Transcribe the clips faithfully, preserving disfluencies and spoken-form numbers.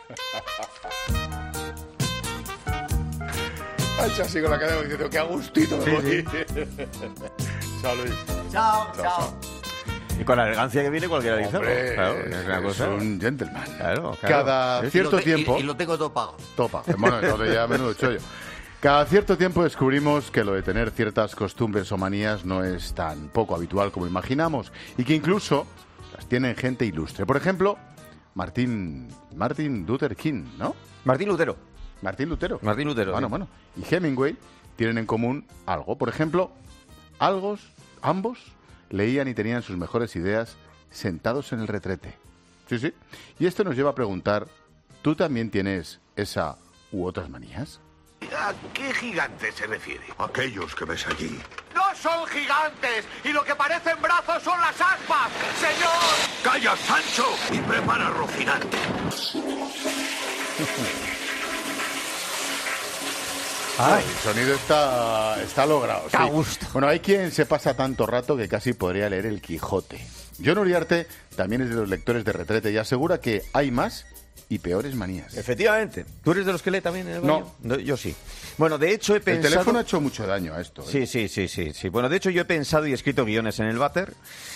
Ha hecho así con la cadena diciendo que a gustito me Sí, voy. sí. Chao, Luis. Chao, Chao, chao. Y con la elegancia que viene cualquiera dice. Hombre, Claro, es una cosa. es un gentleman. Claro, claro. Cada Es- cierto Y lo te- tiempo... Y, y lo tengo todo pago. Topa. Bueno, entonces ya menudo chollo. Cada cierto tiempo descubrimos que lo de tener ciertas costumbres o manías no es tan poco habitual como imaginamos y que incluso las tienen gente ilustre. Por ejemplo, Martín, Martin Luther King, ¿no? Martín Lutero. Martín Lutero. Martín Lutero, Bueno, sí. bueno. Y Hemingway tienen en común algo. Por ejemplo, algo, ambos leían y tenían sus mejores ideas sentados en el retrete. Sí, sí. Y esto nos lleva a preguntar, ¿tú también tienes esa u otras manías? ¿A qué gigante se refiere? Aquellos que ves allí. ¡No son gigantes! ¡Y lo que parecen brazos son las aspas! ¡Señor! ¡Calla, Sancho! Y prepara Rocinante. Ah, el sonido está, está logrado. Qué a sí. gusto. Bueno, hay quien se pasa tanto rato que casi podría leer el Quijote. John Uriarte también es de los lectores de retrete y asegura que hay más y peores manías. Efectivamente. ¿Tú eres de los que lee también en el baño? No. Yo sí. Bueno, de hecho he El pensado... teléfono ha hecho mucho daño a esto. ¿eh? Sí, sí, sí, sí, sí. Bueno, de hecho yo he pensado y he escrito guiones en el váter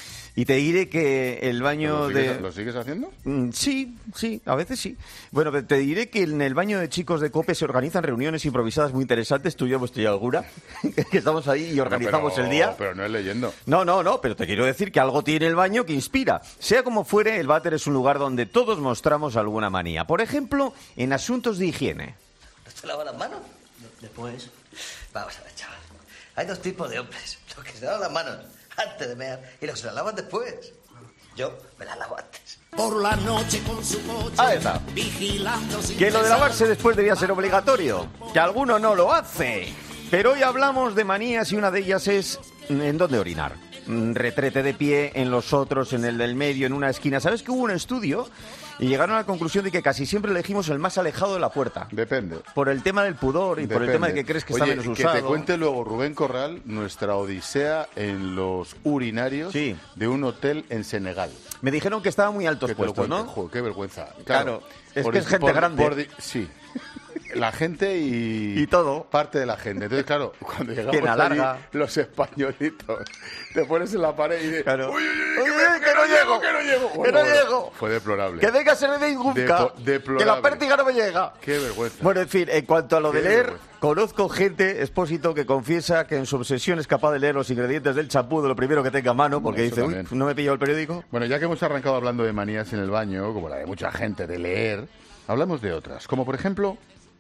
y te diré que el baño ¿Lo sigues, de... ¿Lo sigues haciendo? Mm, Sí, sí, a veces sí. Bueno, te diré que en el baño de chicos de COPE se organizan reuniones improvisadas muy interesantes. Tú y yo hemos tenido alguna, que estamos ahí y organizamos Pero- el día. Pero no es leyendo. No, no, no, pero te quiero decir que algo tiene el baño que inspira. Sea como fuere, el váter es un lugar donde todos mostramos alguna manía. Por ejemplo, en asuntos de higiene. ¿Se lava las manos? Después. Vamos a ver, chaval. Hay dos tipos de hombres. Los que se lavan las manos antes de mear y los que se las lavan después. Yo me las lavo antes. Por la noche con su coche, Ahí está. vigilando sin Que lo de cesar. lavarse después debía ser obligatorio, que alguno no lo hace. Pero hoy hablamos de manías y una de ellas es en dónde orinar. Mm, Retrete de pie, en los otros, en el del medio, en una esquina. ¿Sabes que hubo un estudio y llegaron a la conclusión de que casi siempre elegimos el más alejado de la puerta? Depende. Por el tema del pudor y por el Depende. tema de que crees que está Oye, menos que usado. te cuente luego Rubén Corral nuestra odisea en los urinarios Sí. de un hotel en Senegal. Me dijeron que estaban muy altos Que te lo puestos, cuente. ¿no? Jo, qué vergüenza. Claro, es que es gente grande. di- sí. La gente y... Y todo. Parte de la gente. Entonces, claro, cuando llegamos Pierna allí, larga. los españolitos, te pones en la pared y dices... Claro. Uy, uy, uy, Uy, que, uy, me- que no llego, que no llego. que Bueno, no bueno, llego. Fue deplorable. Que venga a ser de Ingunca, Depo- que deplorable. la pértiga no me llega. Qué vergüenza. Bueno, en fin, en cuanto a lo de Qué leer, vergüenza. conozco gente, expósito, que confiesa que en su obsesión es capaz de leer los ingredientes del champú de lo primero que tenga a mano, porque Eso dice, uy, también. no me he pillado el periódico. Bueno, ya que hemos arrancado hablando de manías en el baño, como la de mucha gente de leer, hablamos de otras, como por ejemplo,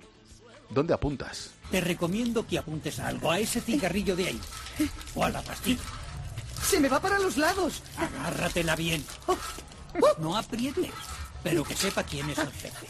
¿dónde apuntas? Te recomiendo que apuntes algo, a ese cigarrillo de ahí. O a la pastilla. ¡Se me va para los lados! Agárratela bien. No aprietes, pero que sepa quién es el jefe.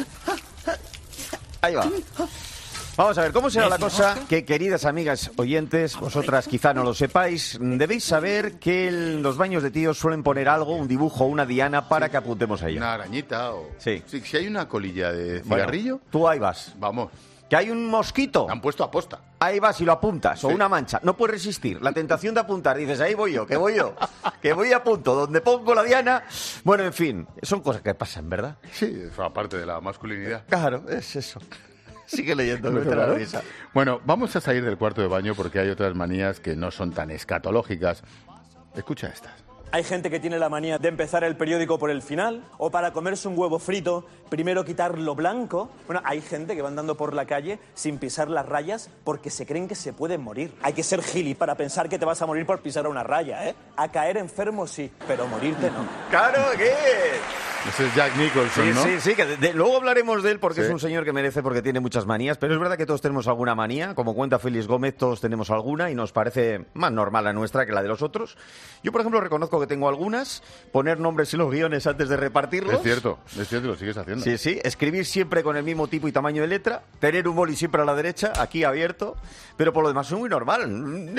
Ahí va. Vamos a ver, ¿cómo será la ¿Ves, cosa? Oscar? Que, queridas amigas oyentes, vosotras quizá no lo sepáis, debéis saber que en los baños de tíos suelen poner algo, un dibujo, una diana, para que apuntemos a ella. Una arañita o... Sí. Si hay una colilla de Bueno, cigarrillo, tú ahí vas. vamos, Que hay un mosquito. la han puesto a posta. Ahí vas y lo apuntas, o Sí. una mancha. No puedes resistir la tentación de apuntar. Dices, ahí voy yo, que voy yo, que voy a punto. Donde pongo la diana. Bueno, en fin, son cosas que pasan, ¿verdad? Sí, es parte de la masculinidad. Claro, es eso. Sigue leyendo, me Claro. da la risa. Bueno, vamos a salir del cuarto de baño porque hay otras manías que no son tan escatológicas. Escucha estas. Hay gente que tiene la manía de empezar el periódico por el final, o para comerse un huevo frito, primero quitar lo blanco. Bueno, hay gente que va andando por la calle sin pisar las rayas porque se creen que se pueden morir. Hay que ser gili para pensar que te vas a morir por pisar una raya, ¿eh? A caer enfermo sí, pero morirte no. Claro, ¿qué? Ese es Jack Nicholson, Sí, ¿no? sí, sí, que de- de- luego hablaremos de él porque Sí. es un señor que merece porque tiene muchas manías, pero es verdad que todos tenemos alguna manía, como cuenta Félix Gómez, todos tenemos alguna y nos parece más normal la nuestra que la de los otros. Yo, por ejemplo, reconozco que tengo algunas, poner nombres en los guiones antes de repartirlos. Es cierto, es cierto, lo sigues haciendo. Sí, sí, escribir siempre con el mismo tipo y tamaño de letra, tener un boli siempre a la derecha, aquí abierto, pero por lo demás es muy normal.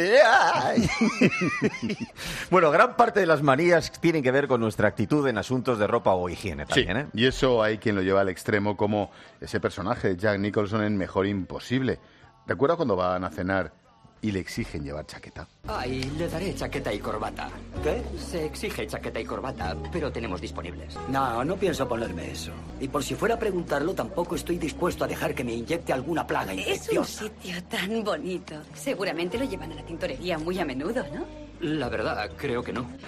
Bueno, gran parte de las manías tienen que ver con nuestra actitud en asuntos de ropa o higiene Sí, también, ¿eh? y eso hay quien lo lleva al extremo, como ese personaje de Jack Nicholson en Mejor Imposible. ¿Recuerda cuando van a cenar y le exigen llevar chaqueta. Ay, le daré chaqueta y corbata. ¿Qué? Se exige chaqueta y corbata, pero tenemos disponibles. No, no pienso ponerme eso. Y por si fuera a preguntarlo, tampoco estoy dispuesto a dejar que me inyecte alguna plaga Es un infecciosa. sitio tan bonito. Seguramente lo llevan a la tintorería muy a menudo, ¿no? La verdad, creo que no.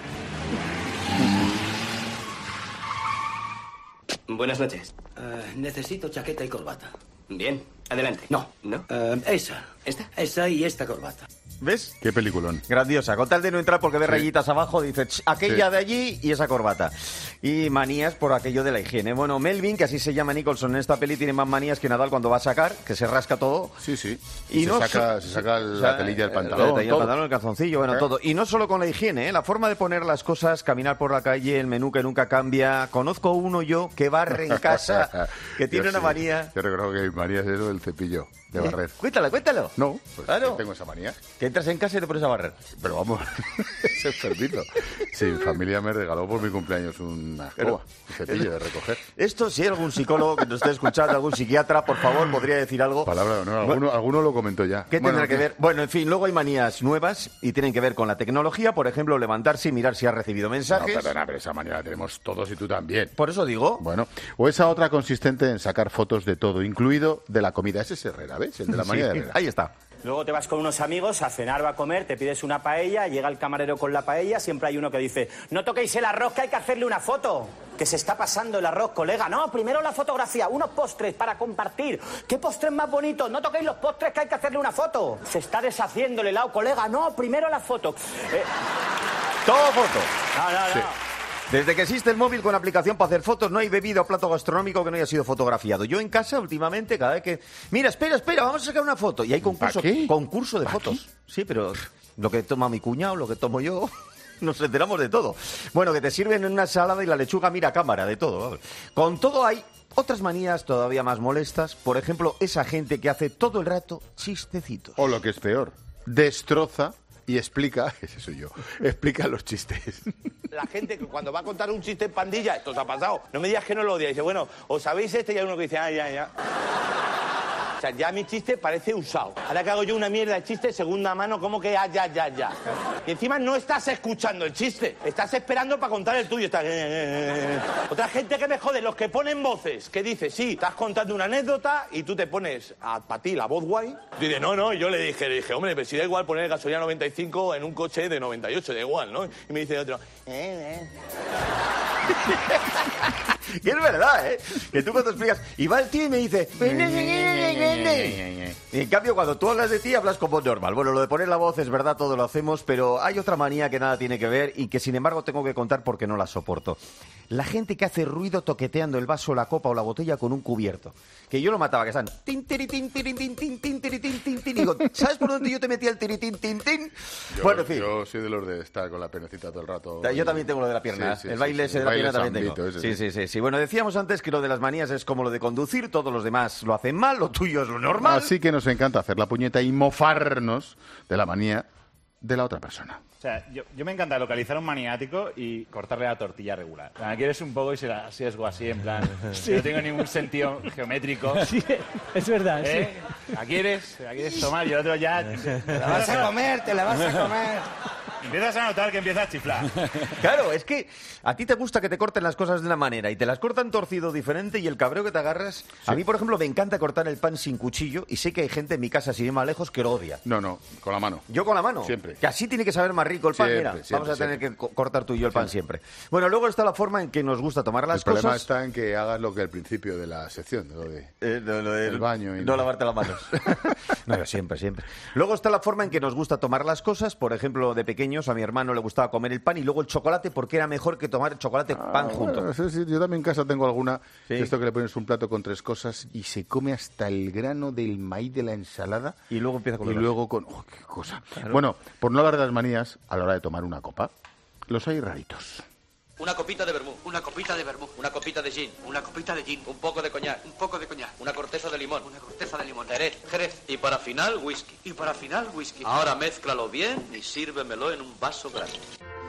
Buenas noches. Eh, necesito chaqueta y corbata. Bien, adelante. No. ¿No? Eh, esa. ¿Esta? Esa y esta corbata. ¿Ves? Qué peliculón. Grandiosa. Con tal de no entrar porque ve Sí. rayitas abajo, dice "Ch, aquella Sí. de allí y esa corbata". Y manías por aquello de la higiene. Bueno, Melvin, que así se llama Nicholson en esta peli, tiene más manías que Nadal cuando va a sacar, que se rasca todo. Sí, sí. Y Y no se, saca, so- se saca o la sea, telilla del eh, pantalón. la telilla del todo. pantalón, el calzoncillo, bueno, ¿Eh? todo. Y no solo con la higiene, ¿eh? La forma de poner las cosas, caminar por la calle, el menú que nunca cambia. Conozco uno yo que barre en casa, que tiene Yo una sí. manía. Yo recuerdo que mi manía es eso del cepillo de ¿Eh? barrer. Cuéntalo, cuéntalo. No, pues Claro. yo tengo esa manía. Que entras en casa y te pones a barrer. Pero vamos, es enfermito. Sí, mi familia me regaló por mi cumpleaños una escoba, Pero- un cepillo de recoger. Esto, si hay algún psicólogo que nos esté escuchando, algún psiquiatra, por favor, podría decir algo. Palabra de honor, alguno, alguno lo comentó ya. ¿Qué Bueno, tendrá que ¿qué? ver? Bueno, en fin, luego hay manías nuevas y tienen que ver con la tecnología. Por ejemplo, levantarse y mirar si has recibido No, mensajes. perdona, pero esa manía la tenemos todos y tú también. Por eso digo. Bueno, o esa otra consistente en sacar fotos de todo, incluido de la comida. Ese es Herrera, ¿ves? El de la manía Sí, de Herrera. ahí está. Luego te vas con unos amigos a cenar o a comer, te pides una paella, llega el camarero con la paella, siempre hay uno que dice, no toquéis el arroz, que hay que hacerle una foto. Que se está pasando el arroz, colega. No, primero la fotografía, unos postres para compartir. ¿Qué postres más bonitos? No toquéis los postres, que hay que hacerle una foto. Se está deshaciendo el helado, colega. No, primero la foto. Eh, Todo foto. no, no, no. Sí. Desde que existe el móvil con aplicación para hacer fotos, no hay bebida o plato gastronómico que no haya sido fotografiado. Yo en casa, últimamente, cada vez que... Mira, espera, espera, vamos a sacar una foto. Y hay concurso, ¿Pa qué? concurso de ¿Pa fotos. Sí, pero lo que toma mi cuñado, lo que tomo yo... Nos enteramos de todo. Bueno, que te sirven en una ensalada y la lechuga mira a cámara, de todo. Vamos. Con todo hay otras manías todavía más molestas. Por ejemplo, esa gente que hace todo el rato chistecitos. O lo que es peor, destroza y explica, ese soy yo, explica los chistes. La gente que cuando va a contar un chiste en pandilla, esto os ha pasado, no me digas que no lo odiáis. Dice, bueno, ¿os sabéis este? Y hay uno que dice, ah, ya, ya. O sea, ya mi chiste parece usado. Ahora que hago yo una mierda de chiste, segunda mano, como que ah, ya, ya, ya. Y encima no estás escuchando el chiste, estás esperando para contar el tuyo. Estás... Otra gente que me jode, los que ponen voces, que dice, sí, estás contando una anécdota y tú te pones a para ti la voz guay. Dice, no, no, y yo le dije, le dije, hombre, pero si da igual poner gasolina noventa y cinco en un coche de noventa y ocho, da igual, ¿no? Y me dice otro, eh, eh. Que es verdad, ¿eh? Que tú cuando explicas... Y va el tío y me dice... Y en cambio, cuando tú hablas de ti, hablas como normal. Bueno, lo de poner la voz es verdad, todo lo hacemos, pero hay otra manía que nada tiene que ver y que, sin embargo, tengo que contar porque no la soporto. La gente que hace ruido toqueteando el vaso, la copa o la botella con un cubierto. Que yo lo mataba, que están... tin, tiritín, tiritín, tin, tin, tiritín, tin, tin. Y digo, ¿sabes por dónde yo te metía el tiritín, tin, tin? Yo, Bueno, en fin. yo soy de los de estar con la penecita todo el rato. Yo también tengo lo de la pierna. Sí, sí, el sí, baile sí, ese el de la baile pierna también tengo. zambito ese, Sí, sí, sí, sí. Bueno, decíamos antes que lo de las manías es como lo de conducir, todos los demás lo hacen mal, lo tuyo es lo normal. Así que nos encanta hacer la puñeta y mofarnos de la manía de la otra persona. O sea, yo, yo me encanta localizar a un maniático y cortarle la tortilla regular. O sea, quieres un poco y se la sesgo así, en plan... Sí. No tengo ningún sentido geométrico. Sí, es verdad, ¿Eh? ¿La quieres? ¿La quieres tomar? Y el otro ya... Te la vas a comer, te la vas a comer. Empiezas a notar que empieza a chiflar. Claro, es que a ti te gusta que te corten las cosas de una manera y te las cortan torcido diferente y el cabreo que te agarras... A mí, por ejemplo, me encanta cortar el pan sin cuchillo y sé que hay gente en mi casa, sin ir más lejos, que lo odia. No, no, con la mano. Yo con la mano. Siempre. Que así tiene que saber más rico el pan. Siempre, Mira, siempre, vamos a tener siempre. que co- cortar tú y yo el pan siempre. Bueno, luego está la forma en que nos gusta tomar las El problema cosas. está en que hagas lo que al principio de la sección, lo de Eh, lo- lo del- el baño y no lavarte las manos. No, yo siempre, siempre. Luego está la forma en que nos gusta tomar las cosas. Por ejemplo, de pequeños a mi hermano le gustaba comer el pan y luego el chocolate porque era mejor que tomar chocolate pan junto. Bueno, sí, sí, yo también en casa tengo alguna. Sí. Esto que le pones un plato con tres cosas y se come hasta el grano del maíz de la ensalada. Y luego empieza con Y los luego con... oh, qué cosa. Claro. Bueno, por no hablar de las manías, a la hora de tomar una copa, los hay raritos. Una copita de vermú, una copita de vermú, una copita de gin, una copita de gin, un poco de coñac, un poco de coñac, una corteza de limón, una corteza de limón, jerez, jerez, y para final whisky. Y para final whisky. Ahora mézclalo bien y sírvemelo en un vaso grande.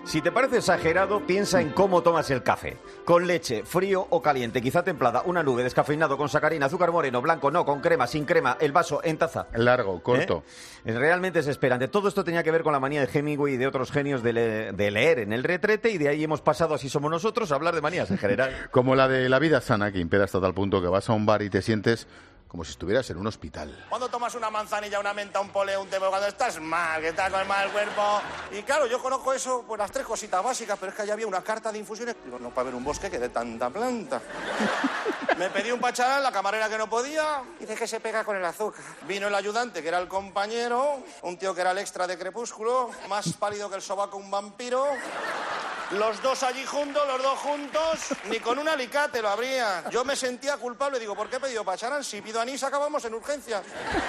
Si te parece exagerado, piensa en cómo tomas el café. Con leche, frío o caliente, quizá templada, una nube, descafeinado, con sacarina, azúcar moreno, blanco, no, con crema, sin crema, el vaso en taza. Largo, corto. ¿Eh? Realmente es esperante. Todo esto tenía que ver con la manía de Hemingway y de otros genios de, le de leer en el retrete, y de ahí hemos pasado, así somos nosotros, a hablar de manías en general. Como la de la vida sana, que impera hasta tal punto que vas a un bar y te sientes como si estuvieras en un hospital. Cuando tomas una manzanilla, una menta, un poleo, un té, cuando estás mal, que estás con el mal cuerpo. Y claro, yo conozco eso, pues las tres cositas básicas, pero es que allá había una carta de infusiones. Digo, no para ver un bosque que de tanta planta. Me pedí un pacharán, la camarera que no podía. Dice que se pega con el azúcar. Vino el ayudante, que era el compañero, un tío que era el extra de Crepúsculo, más pálido que el sobaco un vampiro. Los dos allí juntos, los dos juntos, ni con un alicate lo abrían. Yo me sentía culpable, digo, ¿por qué he pedido pacharán? Si pido anís acabamos en urgencias.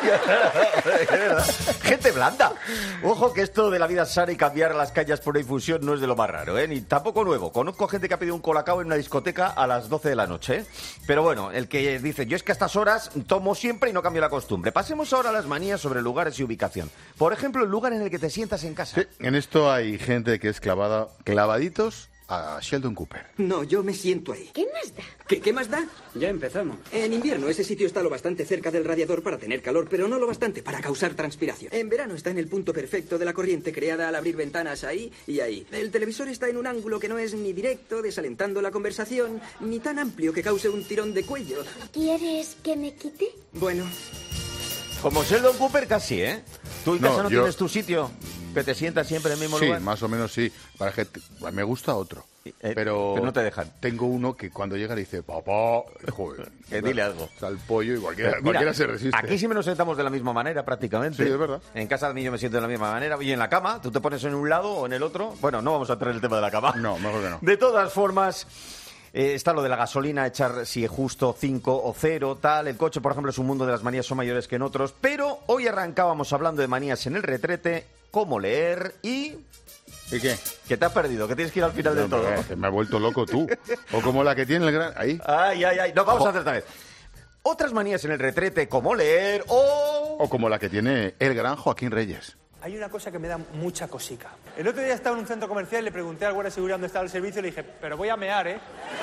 Gente blanda. Ojo que esto de la vida sana y cambiar las cañas por una infusión no es de lo más raro, ¿eh? Ni tampoco nuevo. Conozco gente que ha pedido un colacao en una discoteca a las doce de la noche, ¿eh? Pero bueno, el que dice, yo es que a estas horas tomo siempre y no cambio la costumbre. Pasemos ahora a las manías sobre lugares y ubicación. Por ejemplo, el lugar en el que te sientas en casa. Sí, en esto hay gente que es clavada, clavadita a Sheldon Cooper. No, yo me siento ahí. ¿Qué más da? ¿Qué, qué más da? Ya empezamos. En invierno ese sitio está lo bastante cerca del radiador para tener calor, pero no lo bastante para causar transpiración. En verano está en el punto perfecto de la corriente creada al abrir ventanas ahí y ahí. El televisor está en un ángulo que no es ni directo, desalentando la conversación, ni tan amplio que cause un tirón de cuello. ¿Quieres que me quite? Bueno. Como Sheldon Cooper casi, ¿eh? ¿Tú en No, casa no yo- tienes tu sitio? ¿Que te sientas siempre en el mismo Sí, lugar? más o menos sí. Para que te- me gusta otro. Eh, pero, pero no te dejan. Tengo uno que cuando llega le dice, papá, joder. Eh, dile algo. O sea, el pollo y cualquiera, Mira, cualquiera se resiste. Aquí siempre nos sentamos de la misma manera, prácticamente. Sí, es verdad. En casa de mí yo me siento de la misma manera. Y en la cama, tú te pones en un lado o en el otro. Bueno, no vamos a entrar en el tema de la cama. No, mejor que no. De todas formas, eh, está lo de la gasolina, echar si es justo cinco o cero, tal. El coche, por ejemplo, es un mundo de las manías, son mayores que en otros. Pero hoy arrancábamos hablando de manías en el retrete, cómo leer y... ¿Y qué? Que te has perdido, que tienes que ir al final No, del todo. hombre, que me ha vuelto loco tú. O como la que tiene el gran... Ahí. Ay, ay, ay. No, vamos a hacer otra vez. Otras manías en el retrete, como leer o... O como la que tiene el gran Joaquín Reyes. Hay una cosa que me da mucha cosica. El otro día estaba en un centro comercial y le pregunté al guardia de seguridad dónde estaba el servicio y le dije, pero voy a mear, ¿eh?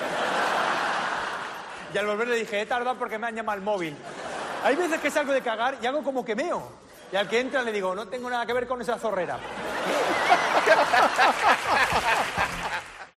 Y al volver le dije, he tardado porque me han llamado al móvil. Hay veces que salgo de cagar y hago como que meo. Y al que entra le digo, no tengo nada que ver con esa zorrera.